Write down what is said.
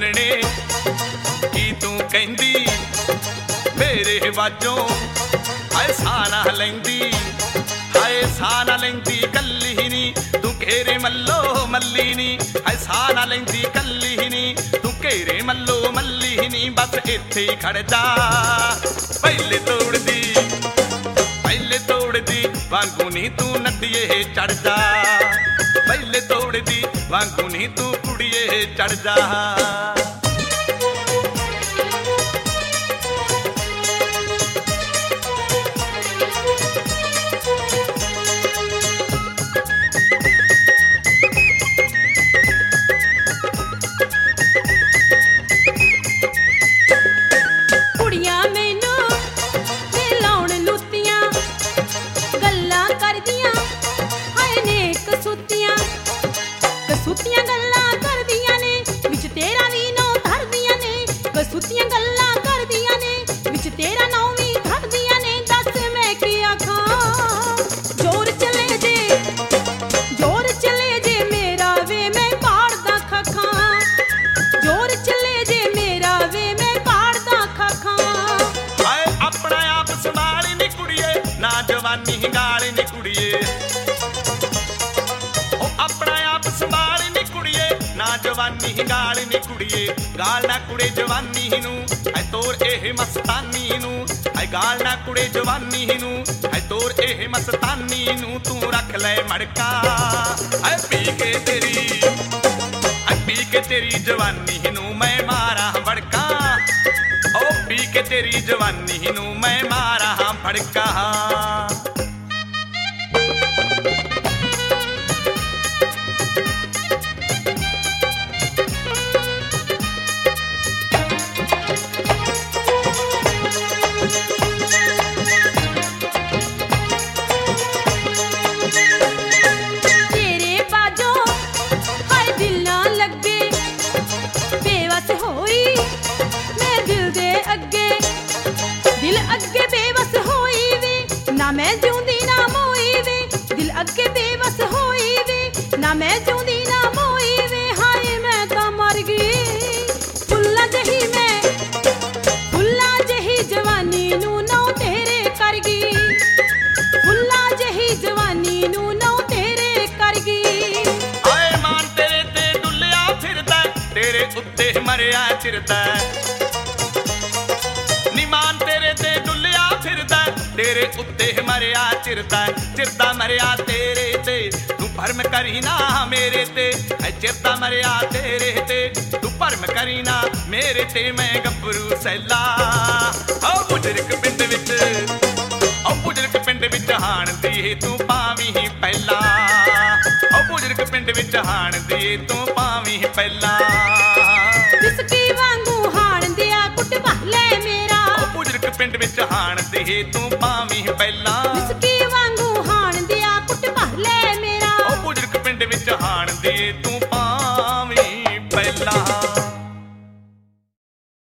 ਚਾਨਣੇ ਕੀ ਤੂੰ ਕਹਿੰਦੀ ਮੇਰੇ ਵਾਜੋਂ ਹਾਏ ਸਾਹ ਨਾ ਲੈਂਦੀ ਹਾਏ ਸਾਹ ਨਾ ਲੈਂਦੀ ਕੱਲੀ ਨੀ ਤੂੰ ਘੇਰੇ ਮੱਲੋ ਮੱਲੀ ਨੀ ਹਾਏ ਸਾਹ ਨਾ ਲੈਂਦੀ ਕੱਲੀ ਨੀ ਤੂੰ ਘੇਰੇ ਮੱਲੋ ਮੱਲੀ ਨੀ ਬਸ ਇੱਥੇ ਹੀ ਖੜ ਜਾ ਪਹਿਲੇ ਤੋੜਦੀ ਵਾਂਗੂ ਨੀ ਤੂੰ ਨੱਡੀਏ ਚੜ ਜਾ ਪਹਿਲੇ ਤੋੜਦੀ ਵਾਂਗੂ ਨੀ ਤੂੰ ਕੁੜੀਏ ਚੜ ਜਾ ਕਸੂਤੀਆਂ ਗੱਲਾਂ ਕਰਦੀਆਂ ਨੇ ਵਿੱਚ ਤੇਰਾ ਵੀ ਨੌ ਧਰਦੀਆਂ ਨੇ ਕਸੂਤੀਆਂ ਗੱਲਾਂ ਕਰਦੀਆਂ ਨੇ ਵਿੱਚ ਤੇਰਾ ਨੌ ਵੀ ਧਰਦੀਆਂ ਨੇ ਦੱਸ ਮੈਂ ਕੀ ਆਖਾਂ ਜ਼ੋਰ ਚਲੇ ਜੇ ਮੇਰਾ ਵੇ ਮੈਂ ਪਾੜਦਾ ਖਾਂ ਜ਼ੋਰ ਚਲੇ ਜੇ ਮੇਰਾ ਵੇ ਮੈਂ ਪਾੜਦਾ ਖਾਂ ਹਾਏ ਆਪਣਾ ਆਪ ਸੰਭਾਲ ਨੀ ਕੁੜੀਏ ਨਾ ਜਵਾਨੀ ਗਾਲ ਨੀ ਕੁੜੀਏ ਨਾ ਜਵਾਨੀ ਗਾਲ ਨੀ ਕੁੜੀਏ ਗਾਲ ਨਾ ਕੁੜੇ ਜਵਾਨੀ ਨੂੰ ਐ ਤੋਰ ਇਹ ਮਸਤਾਨੀ ਨੂੰ ਐ ਗਾਲ ਨਾ ਕੁੜੇ ਜਵਾਨੀ ਨੂੰ ਐ ਤੋਰ ਇਹ ਮਸਤਾਨੀ ਨੂੰ ਤੂੰ ਰੱਖ ਲੈ ਮੜਕਾ ਐ ਪੀ ਕੇ ਤੇਰੀ ਜਵਾਨੀ ਨੂੰ ਮੈਂ ਮਾਰਾਂ ਭੜਕਾ ਓ ਪੀ ਕੇ ਤੇਰੀ ਜਵਾਨੀ ਨੂੰ ਮੈਂ ਮਾਰਾਂ ਭੜਕਾ ਅੱਗੇ ਬੇਵਸ ਹੋਈ ਵੇ ਨਾ ਮੈਂ ਜਿਉਂਦੀ ਨਾ ਮੋਈ ਵੇ ਦਿਲ ਅੱਗੇ ਬੇਵਸ ਹੋਈ ਵੇ ਨਾ ਮੈਂ ਜਿਉਂਦੀ ਨਾ ਮੋਈ ਵੇ ਹਾਏ ਮੈਂ ਤਾਂ ਮਰ ਗਈ ਫੁੱਲਾਂ ਜਹੀ ਜਵਾਨੀ ਨੂੰ ਨੌ ਤੇਰੇ ਕਰ ਗਈ ਫੁੱਲਾਂ ਜਹੀ ਜਵਾਨੀ ਨੂੰ ਨੌ ਤੇਰੇ ਕਰ ਗਈ ਹਾਏ ਮਾਨ ਤੇਰੇ ਤੇ ਡੁੱਲਿਆ ਫਿਰਦਾ ਤੇਰੇ ਉੱਤੇ ਮਰਿਆ ਚਿਰਦਾ ਨਿਮਾਨ ਤੇਰੇ ਤੇ ਡੁੱਲਿਆ ਫਿਰਦਾ ਤੇਰੇ ਉੱਤੇ ਮਰਿਆ ਚਿਰਦਾ ਮਰਿਆ ਤੇਰੇ ਤੇ ਤੂੰ ਭਰਮ ਕਰੀ ਨਾ ਮੇਰੇ ਤੇ ਐ ਚਿਰਦਾ ਮਰਿਆ ਤੇਰੇ ਤੇ ਤੂੰ ਭਰਮ ਕਰੀ ਨਾ ਮੇਰੇ ਤੇ ਮੈਂ ਗੱਭਰੂ ਸੈਲਾ ਓ ਬੁਜਰਕ ਪਿੰਡ ਵਿੱਚ ਹਾਣ ਦੀ ਤੂੰ ਪਾਵੀਂ ਪਹਿਲਾਂ ਓ ਬੁਜਰਕ ਪਿੰਡ ਵਿੱਚ ਹਾਣ ਦੀ ਤੂੰ ਪਾਵੀਂ ਪਹਿਲਾਂ ਵਿਸਕੀ ਵਾਂਗੂ ਹਾਣ ਦਿਆ ਕੁੱਟ ਭਾਲੇ ਮੇਰਾ ਬੁਜਰਕ ਪਿੰਡ ਵਿੱਚ ਹਾਣ ਦੀ ਤੂੰ ਪਾਵੀਂ ਪਹਿਲਾਂ ਵਿਸਕੀ ਵਾਂਗੂ ਹਾਣ ਦਿਆ ਕੁੱਟ ਭਾਲੇ ਮੇਰਾ ਬੁਜਰਕ ਪਿੰਡ ਵਿੱਚ ਹਾਣ ਦੀ ਤੂੰ ਪਾਵੀਂ ਪਹਿਲਾਂ